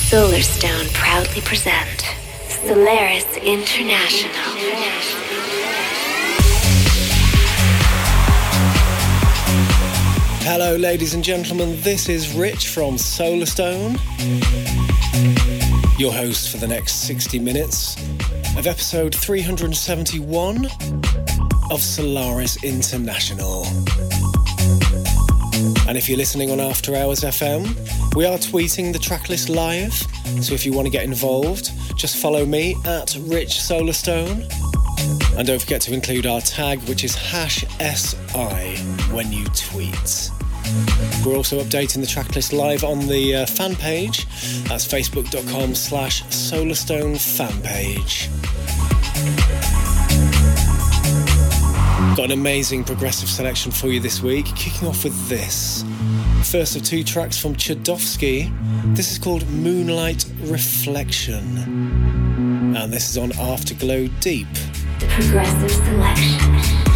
Solarstone proudly present Solaris International. Hello ladies and gentlemen, this is Rich from Solarstone, your host for the next 60 minutes of episode 371 of Solaris International. And if you're listening on After Hours FM, we are tweeting the tracklist live, so if you want to get involved, just follow me at Rich Solarstone. And don't forget to include our tag, which is #SI when you tweet. We're also updating the tracklist live on the fan page. That's facebook.com/Solarstone fan page. Got an amazing progressive selection for you this week, kicking off with this. First of two tracks from Chudovsky. This is called Moonlight Reflection. And this is on Afterglow Deep. Progressive selection.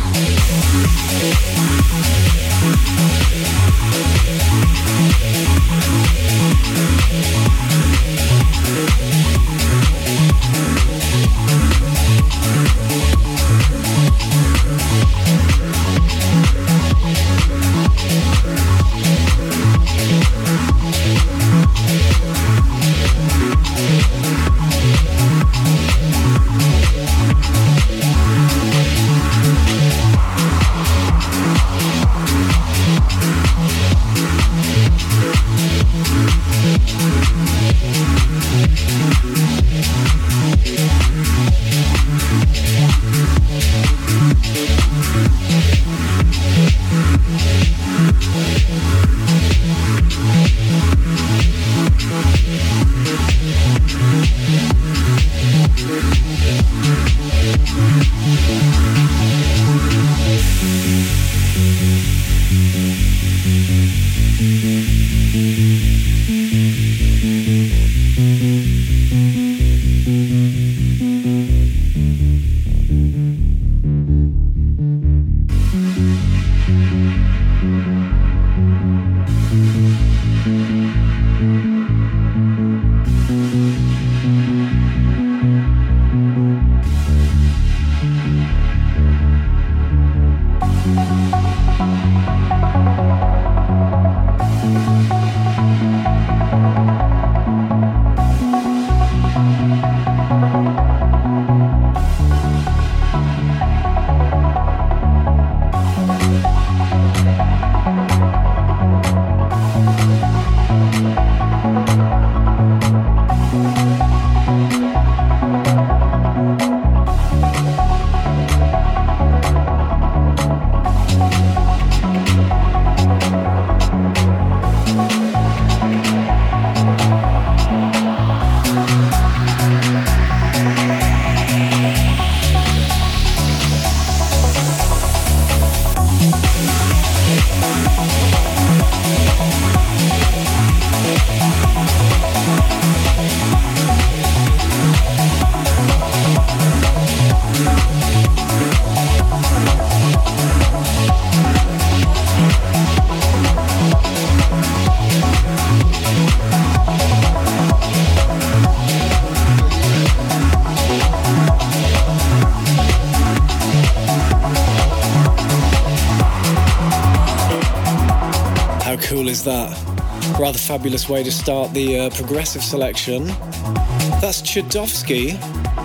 That rather fabulous way to start the progressive selection. That's Chudovsky.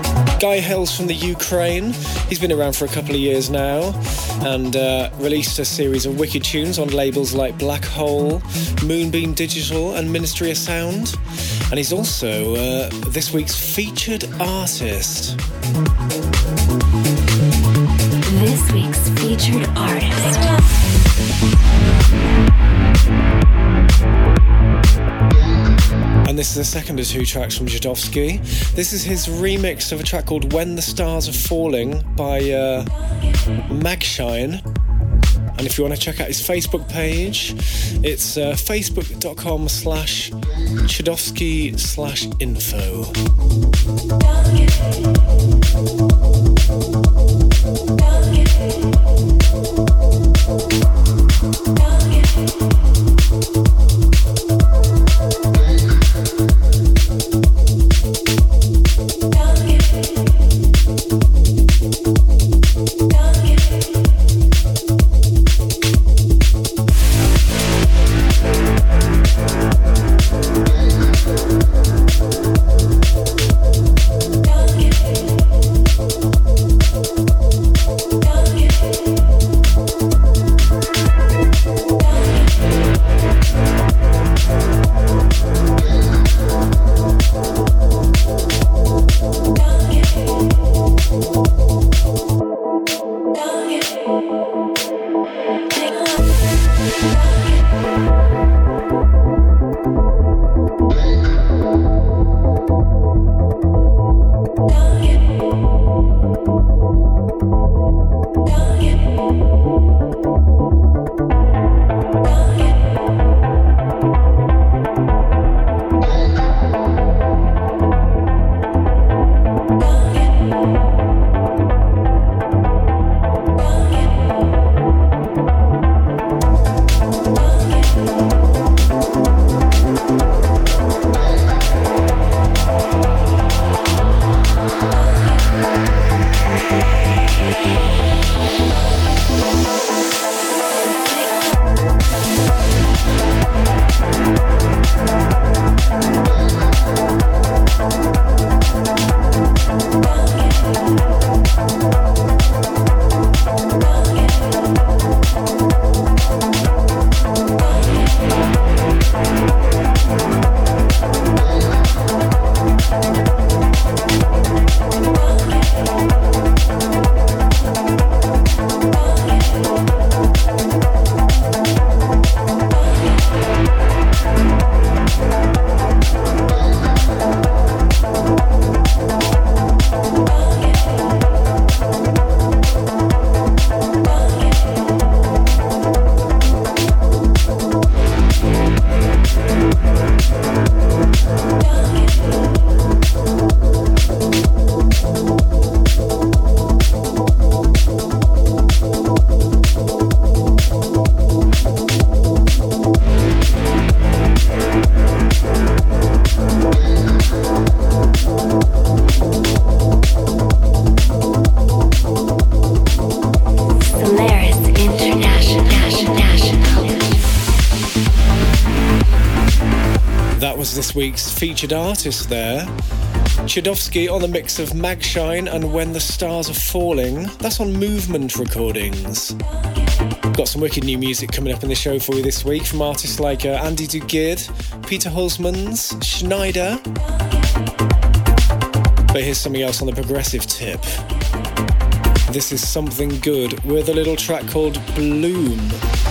Guy hails from the Ukraine. He's been around for a couple of years now and released a series of wicked tunes on labels like Black Hole, Moonbeam Digital and Ministry of Sound. And he's also this week's featured artist. This week's featured artist. And this is the second of two tracks from Chudovsky. This is his remix of a track called When the Stars Are Falling by Magshine. And if you want to check out his Facebook page, it's facebook.com/Chudovsky/info. That was this week's featured artist there. Chudovsky on the mix of Magshine and When the Stars Are Falling. That's on Movement Recordings. Got some wicked new music coming up in the show for you this week from artists like Andy Dugid, Peter Hulsmans, Schneider. But here's something else on the progressive tip. This is Something Good with a little track called Bloom.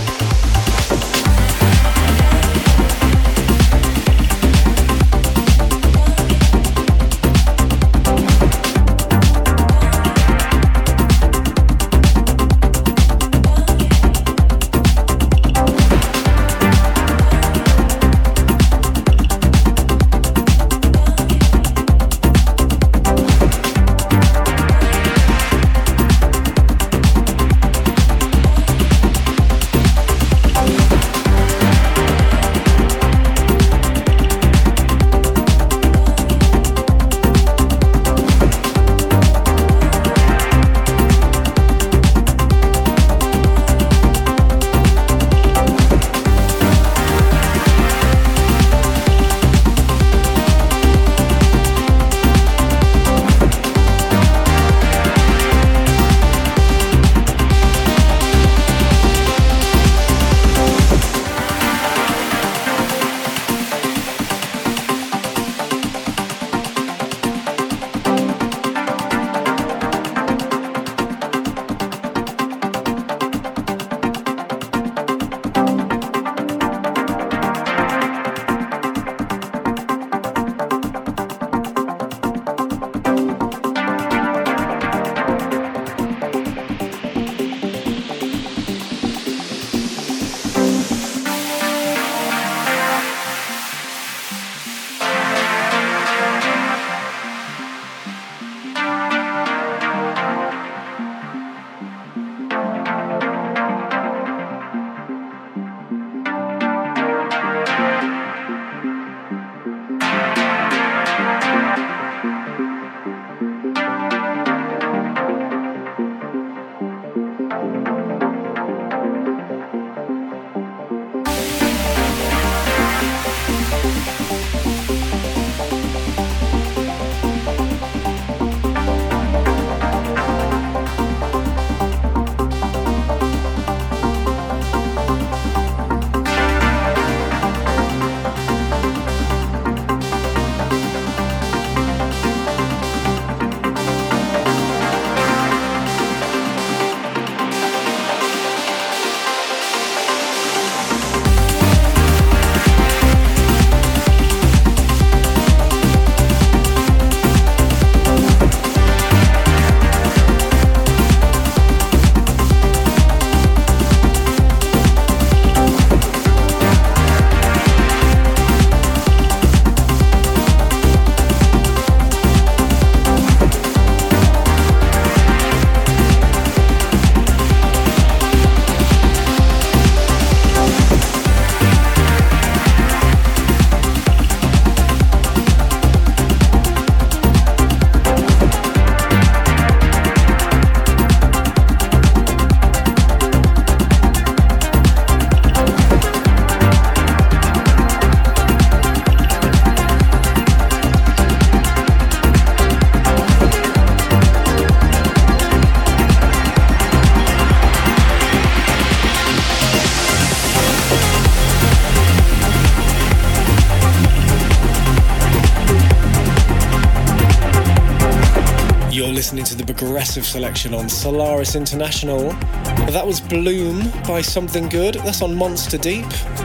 Listening to the progressive selection on Solaris International. That was Bloom by Something Good. That's on Monster Deep.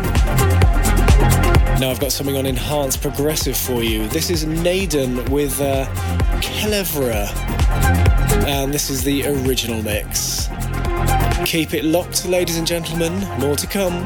Now I've got something on enhanced progressive for you. This is Naden with Kelevra, and this is the original mix. Keep it locked, ladies and gentlemen. More to come.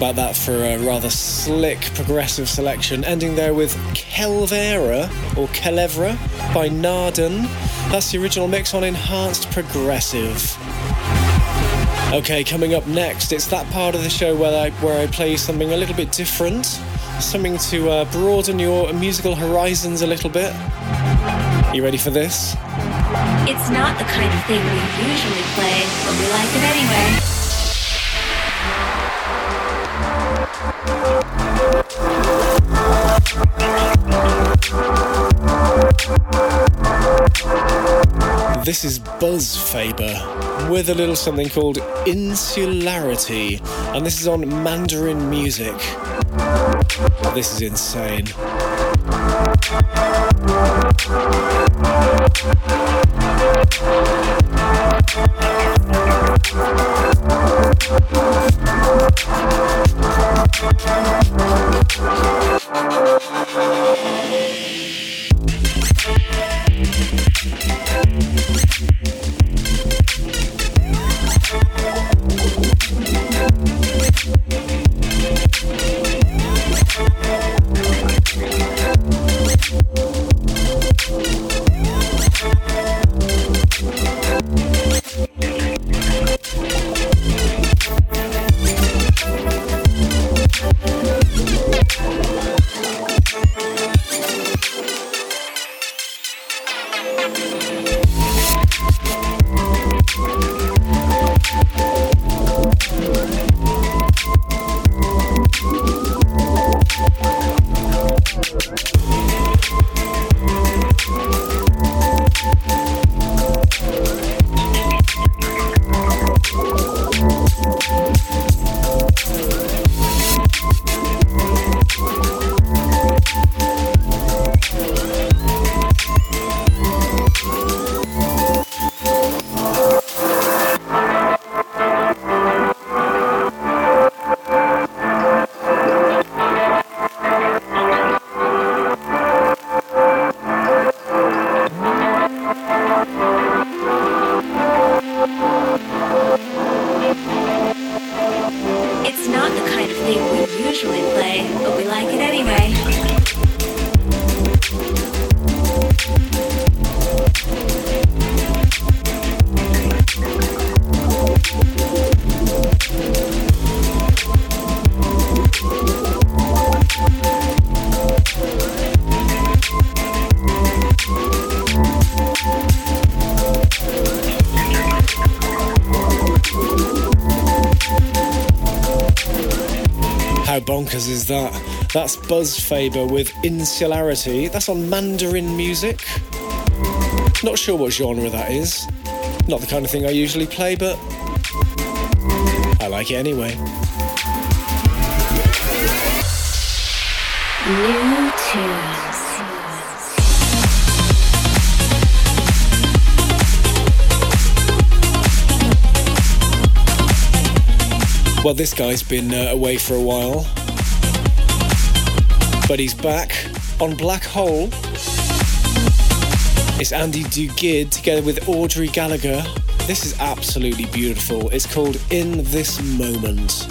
about that for a rather slick progressive selection, ending there with Kelvera, or Kelevra, by Narden. That's the original mix on Enhanced Progressive. Okay, coming up next, it's that part of the show where I play something a little bit different, something to broaden your musical horizons a little bit. You ready for this? It's not the kind of thing we usually play, but we like it anyway. This is Buzz Faber with a little something called Insularity, and this is on Mandarin Music. This is insane. How bonkers is that? That's Buzz Faber with Insularity. That's on Mandarin Music. Not sure what genre that is. Not the kind of thing I usually play, but I like it anyway. New tunes. Well, this guy's been away for a while, but he's back on Black Hole. It's Andy Duguid together with Audrey Gallagher. This is absolutely beautiful. It's called In This Moment.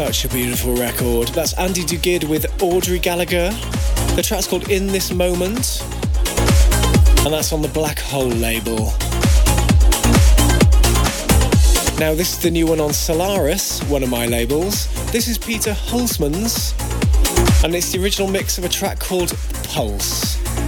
Such a beautiful record. That's Andy Duguid with Audrey Gallagher. The track's called In This Moment, and that's on the Black Hole label. Now this is the new one on Solaris, one of my labels. This is Peter Hulsmans, and it's the original mix of a track called Pulse.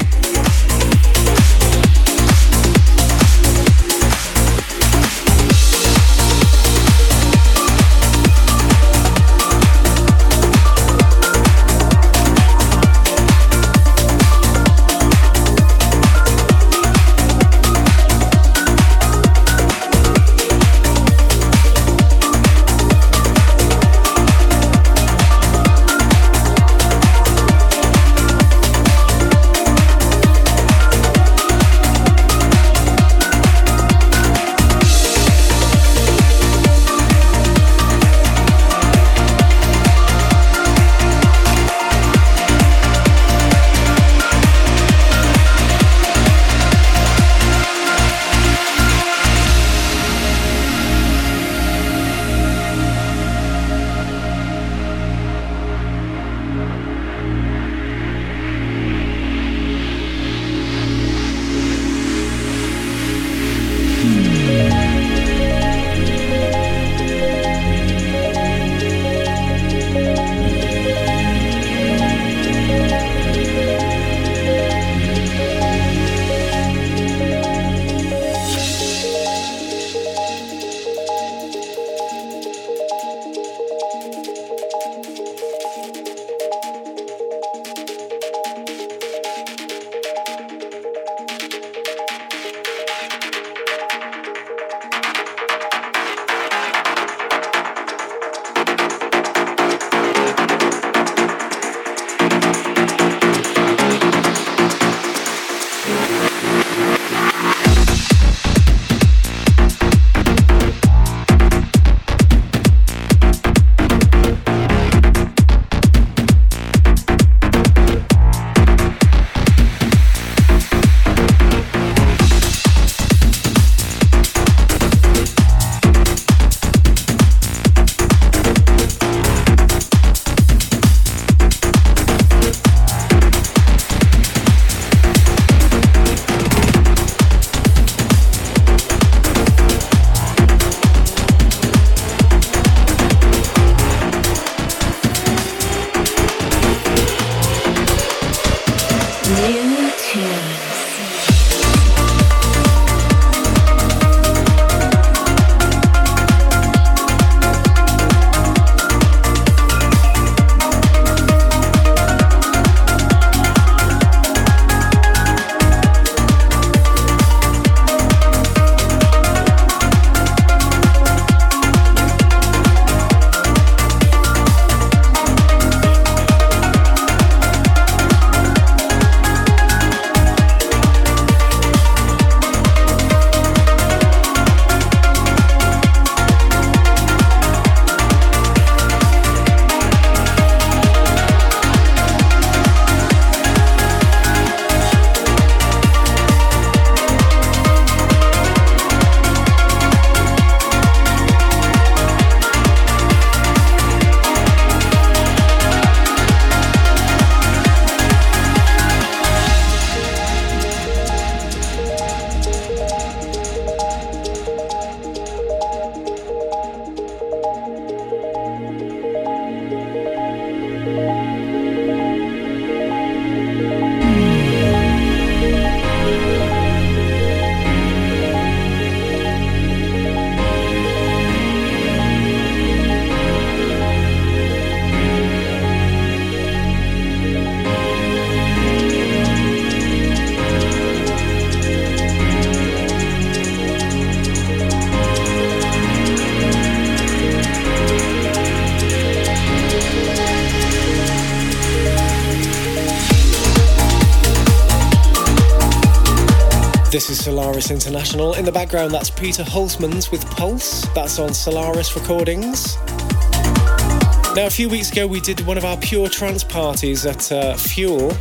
This is Solaris International. In the background, that's Peter Hulsmans with Pulse. That's on Solaris Recordings. Now, a few weeks ago, we did one of our pure trance parties at Fuel.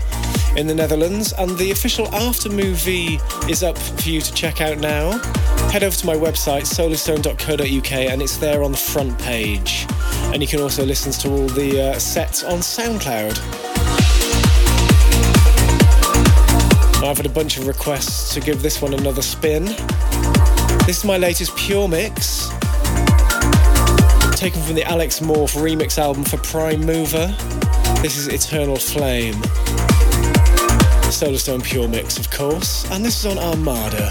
in the Netherlands, and the official after movie is up for you to check out now. Head over to my website, solarstone.co.uk, and it's there on the front page. And you can also listen to all the sets on SoundCloud. I've had a bunch of requests to give this one another spin. This is my latest Pure Mix, taken from the Alex Morph remix album for Prime Mover. This is Eternal Flame. Solarstone Pure Mix, of course, and this is on Armada.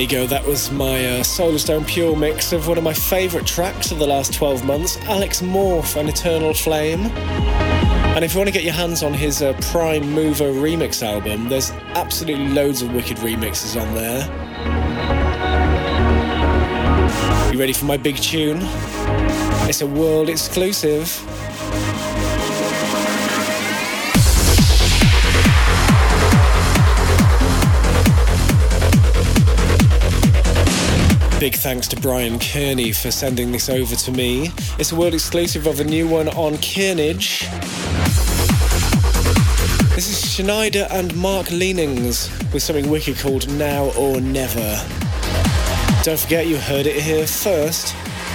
you go, that was my Solarstone Pure mix of one of my favourite tracks of the last 12 months, Alex Morph and Eternal Flame. And if you want to get your hands on his Prime Mover remix album, there's absolutely loads of wicked remixes on there. You ready for my big tune? It's a world exclusive. Big thanks to Brian Kearney for sending this over to me. It's a world exclusive of a new one on Kearnage. This is Schneider and Mark Leanings with something wicked called Now or Never. Don't forget you heard it here first.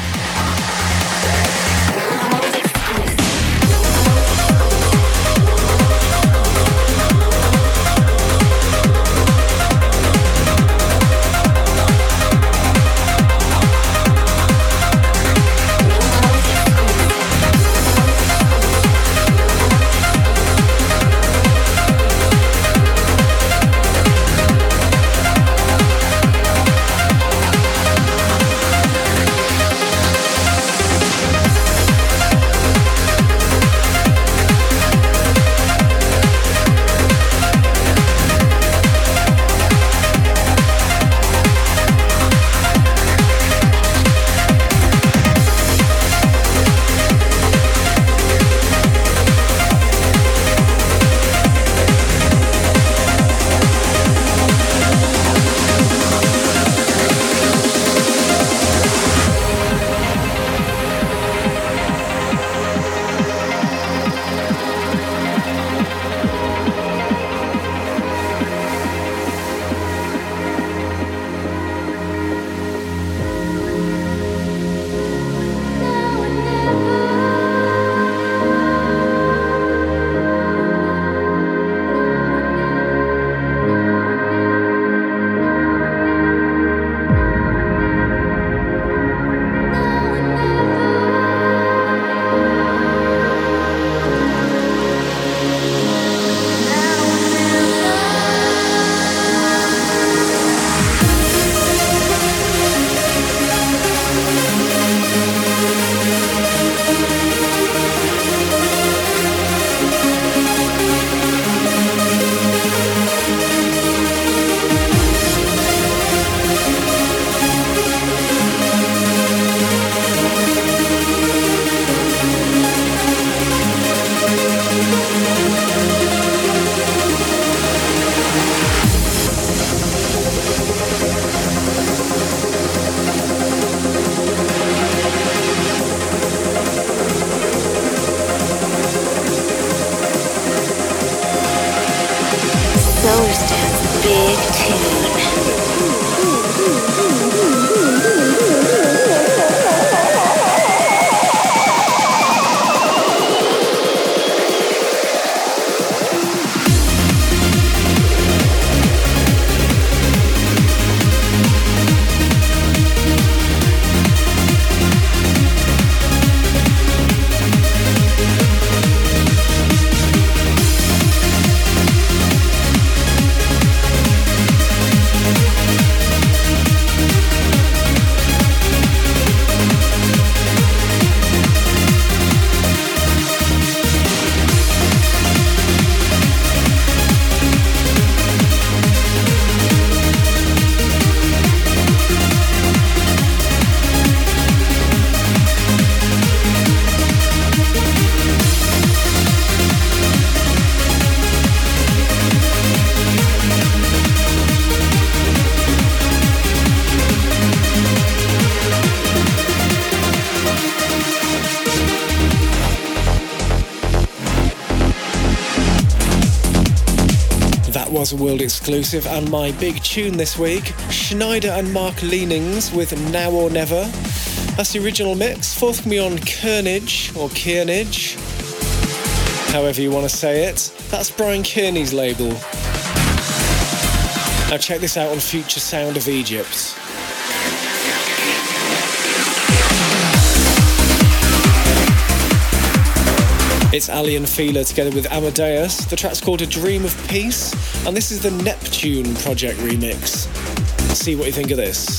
Was a world exclusive, and my big tune this week, Schneider and Mark Leanings with Now or Never. That's the original mix, forthcoming on Kearnage, or Kearnage, however you want to say it. That's Brian Kearney's label. Now check this out on Future Sound of Egypt. It's Ali and Fila together with Amadeus. The track's called A Dream of Peace, and this is the Neptune Project remix. See what you think of this.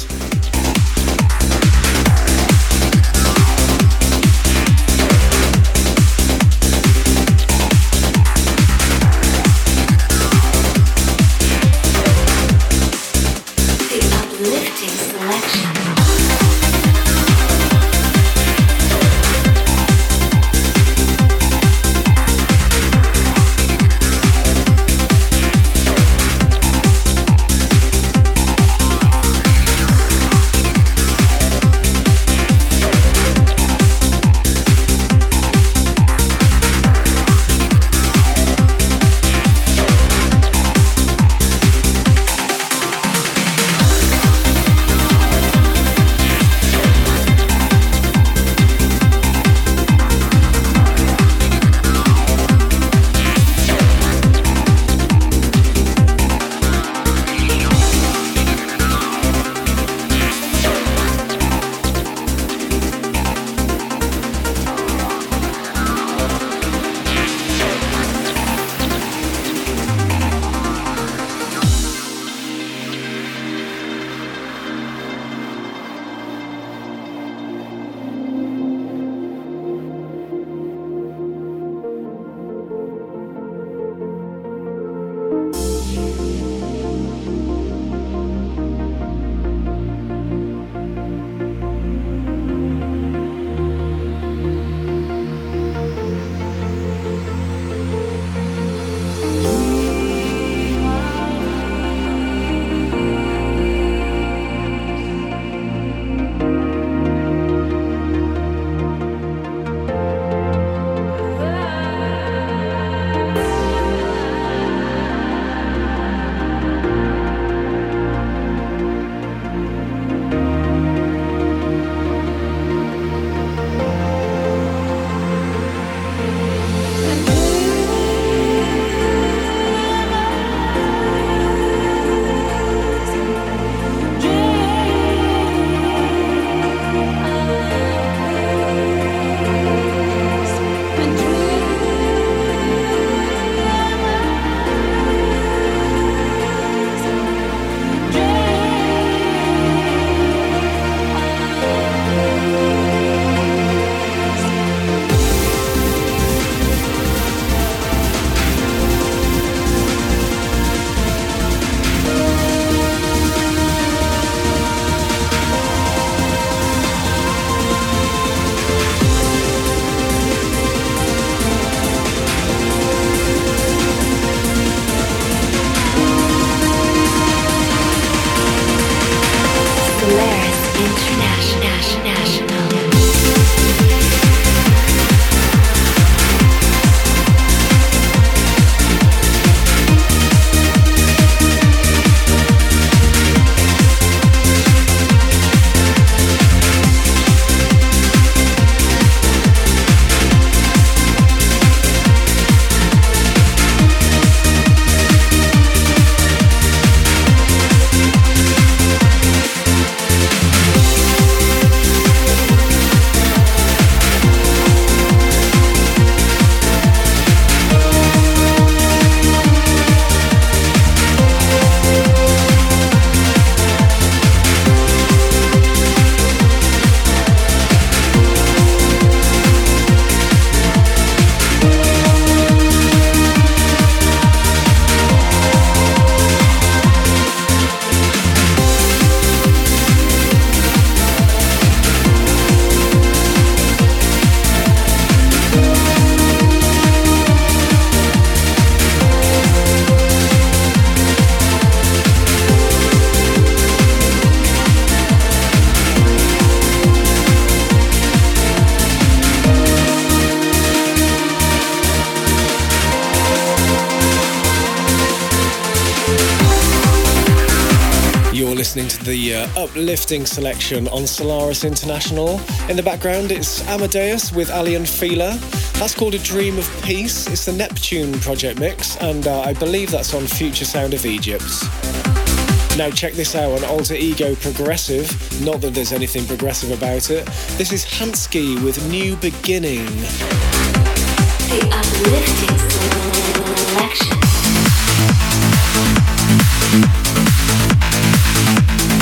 listening to the uplifting selection on Solaris International. In the background, it's Amadeus with Alien Feeler. That's called A Dream of Peace. It's the Neptune project mix, and I believe that's on Future Sound of Egypt. Now check this out on Alter Ego Progressive. Not that there's anything progressive about it. This is Hansky with New Beginning. The uplifting selection.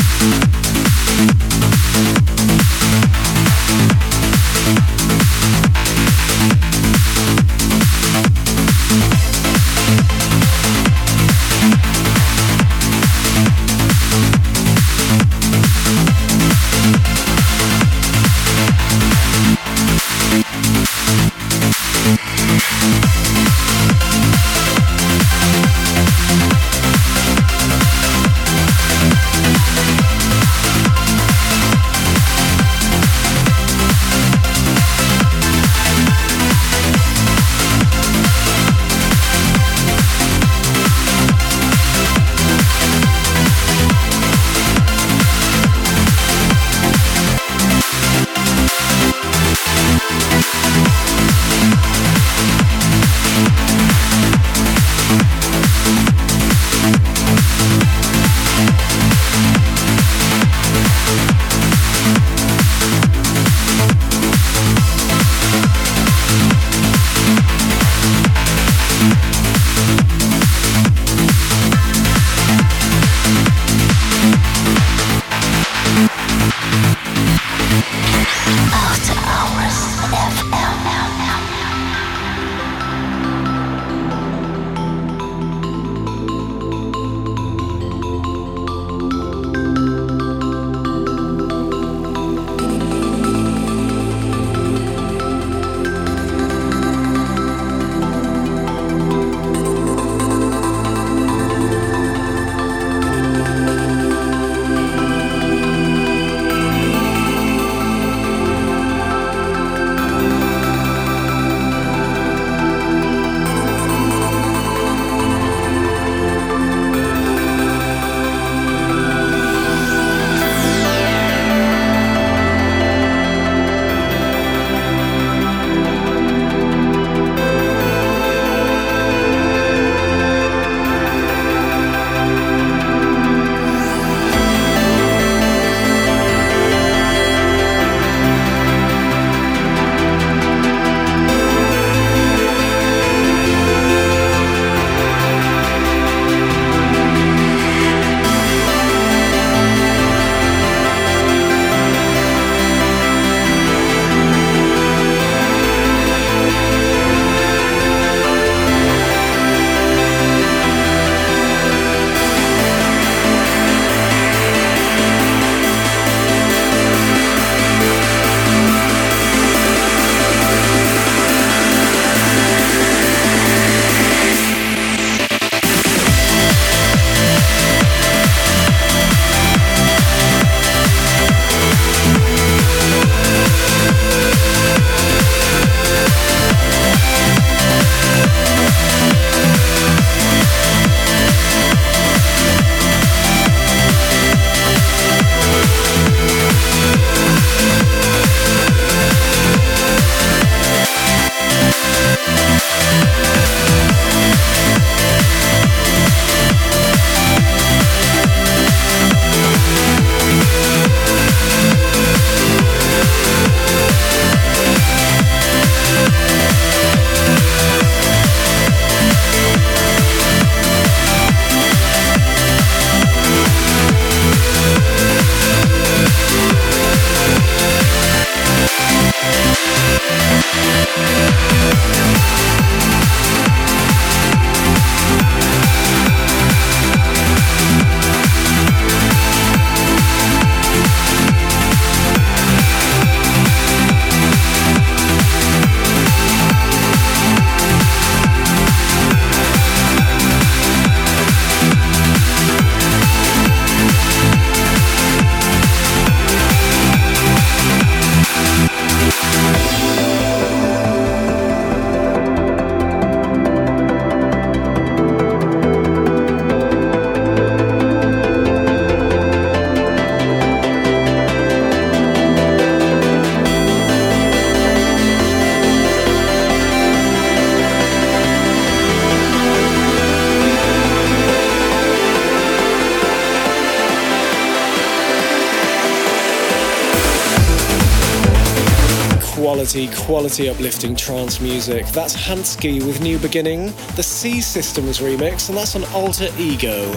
Quality uplifting trance music. That's Hansky with New Beginning, the C Systems remix, and that's on Alter Ego.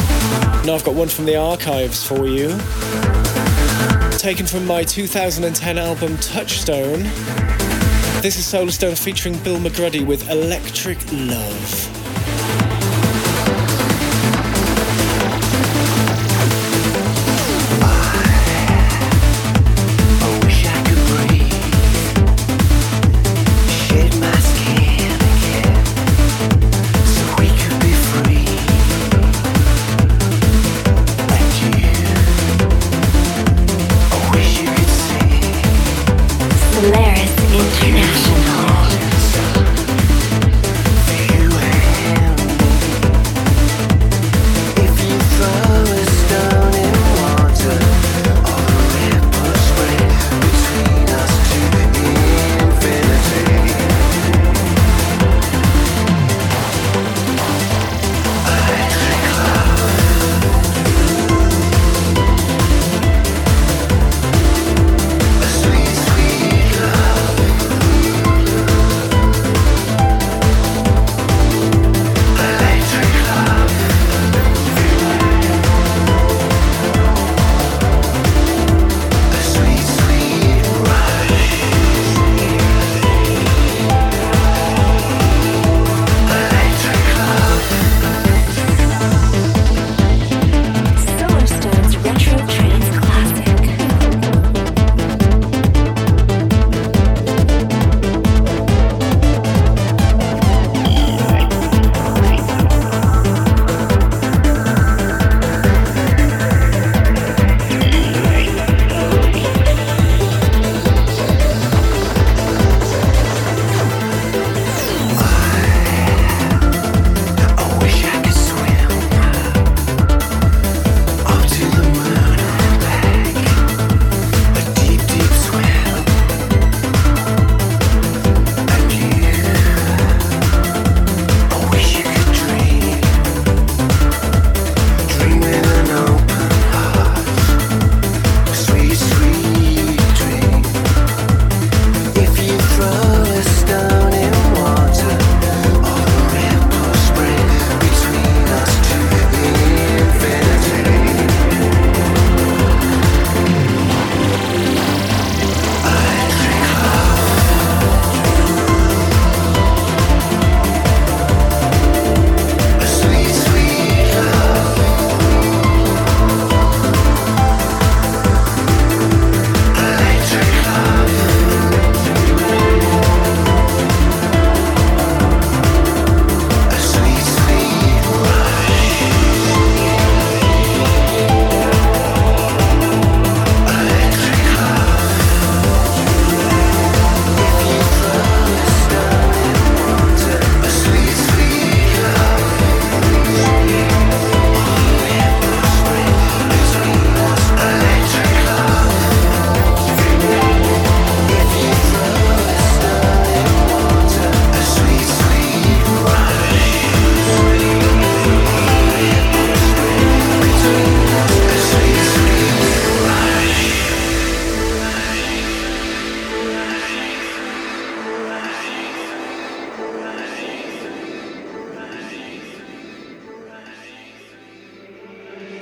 Now I've got one from the archives for you. Taken from my 2010 album Touchstone. This is Solarstone featuring Bill McGruddy with Electric Love.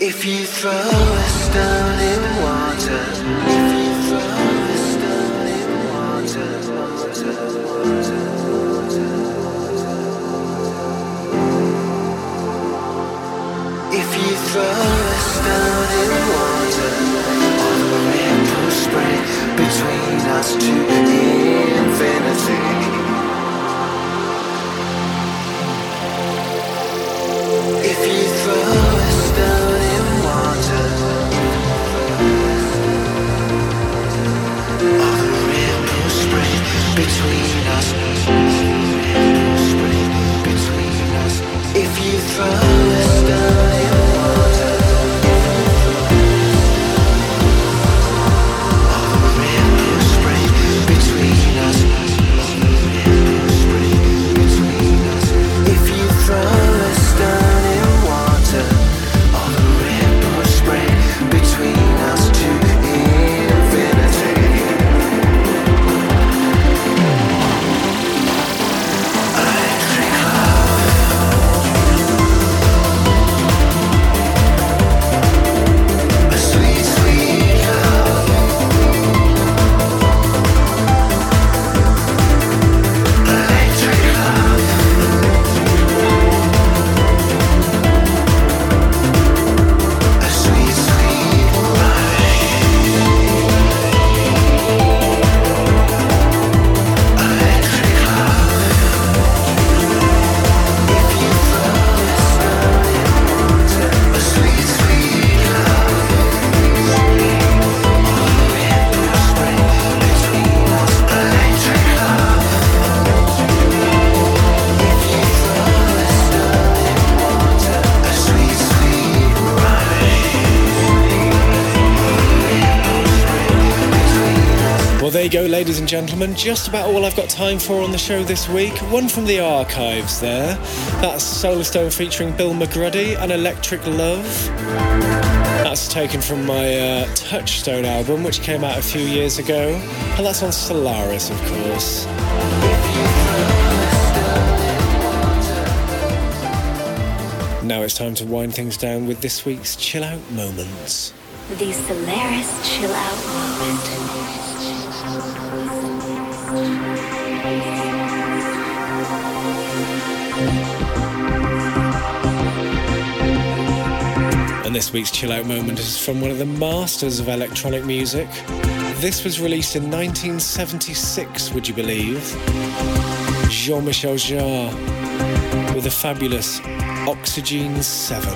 If you throw a stone in water, if you throw a stone in water, if you throw a stone in water, all the ripples spray between us to infinity. If you throw a stone in water, all the ripples spray between us. Between us. If you throw a stone in water, all the ripples spray between us. Between us. If you throw a stone in water, all the ripples spray between us to infinity. Electric love, a sweet, sweet love. Electric love, a sweet, sweet rush. Electric love. If you throw a stone in water, a sweet, sweet love. All the ripples spray between us. Electric love. If you throw a stone in water, a sweet, sweet rush. Well, there you go, ladies and gentlemen. Just about all I've got time for on the show this week. One from the archives there. That's Solarstone featuring Bill McGruddy and Electric Love. That's taken from my Touchstone album, which came out a few years ago. And that's on Solaris, of course. Now it's time to wind things down with this week's Chill Out Moments. The Solaris Chill Out Moment. And this week's Chill Out Moment is from one of the masters of electronic music. This was released in 1976, would you believe? Jean-Michel Jarre with the fabulous Oxygen 7.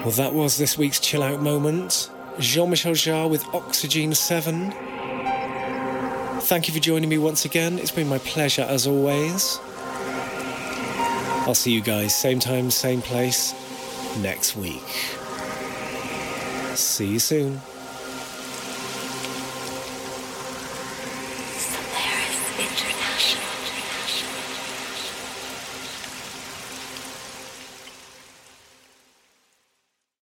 Well, that was this week's Chill Out moment. Jean-Michel Jarre with Oxygen 7. Thank you for joining me once again. It's been my pleasure as always. I'll see you guys same time, same place next week. See you soon.